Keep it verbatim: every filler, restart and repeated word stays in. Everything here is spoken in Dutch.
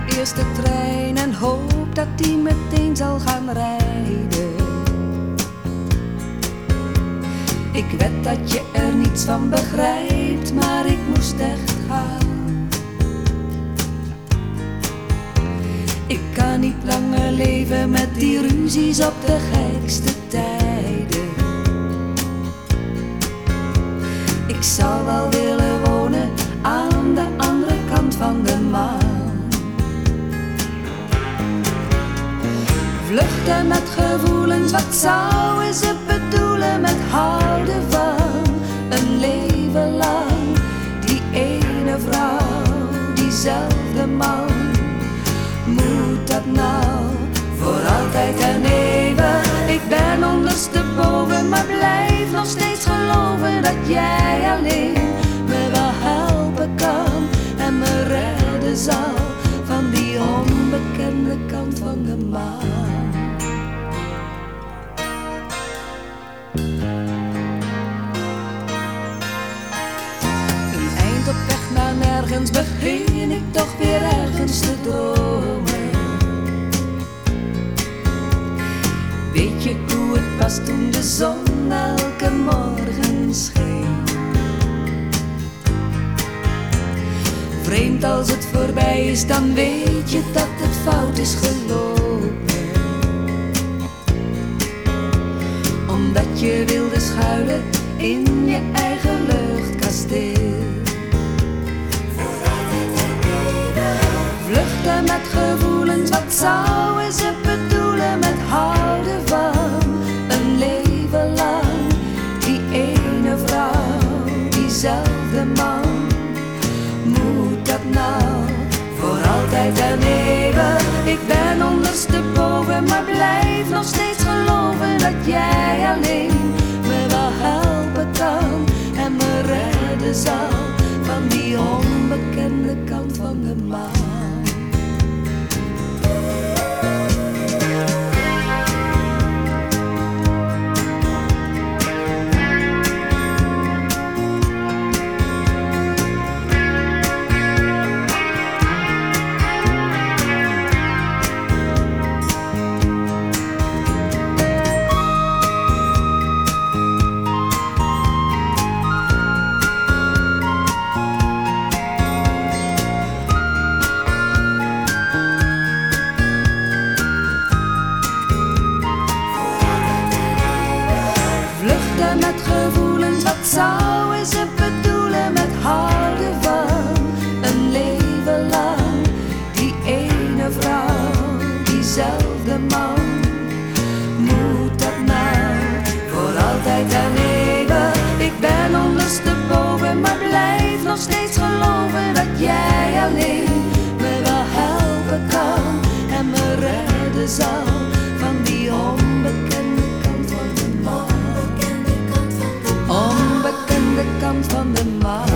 de eerste trein en hoop dat die meteen zal gaan rijden. Ik weet dat je er niets van begrijpt, maar ik moest echt gaan. Ik kan niet langer leven met die ruzies op de gekste tijden. Ik zou wel willen wonen aan de andere kant van de maan. Vluchten met gevoelens, wat zouden ze bedoelen met houden van een leven lang? Die ene vrouw, diezelfde man, moet dat nou voor altijd en eeuwig? Ik ben ondersteboven, maar blijf nog steeds geloven dat jij alleen me wel helpen kan en me redden zal van die onbekende kant van de maan. Een eind op weg naar nergens begin ik toch weer ergens te dromen. Weet je hoe het was toen de zon elke morgen scheen? Vreemd als het voorbij is, dan weet je dat het fout is gelopen. Omdat je wilde schuilen in je eigen luchtkasteel. Vluchten met gevoelens, wat zouden ze bedoelen met houden van een leven lang? Die ene vrouw, diezelfde man, moet dat nou voor altijd en eeuwig? Ik ben ondersteboven, maar blijf nog steeds geloven dat jij alleen me wel helpen kan en me redden zal van die onbekende kant van de maan. Met gevoelens, wat zouden ze bedoelen met houden van een leven lang? Die ene vrouw, diezelfde man, moet dat nou voor altijd en eeuwig? Ik ben ondersteboven, maar blijf nog steeds geloven dat jij alleen me wel helpen kan en me redden zal van die onbekende kant van de maan. Onbekende kant van de maan.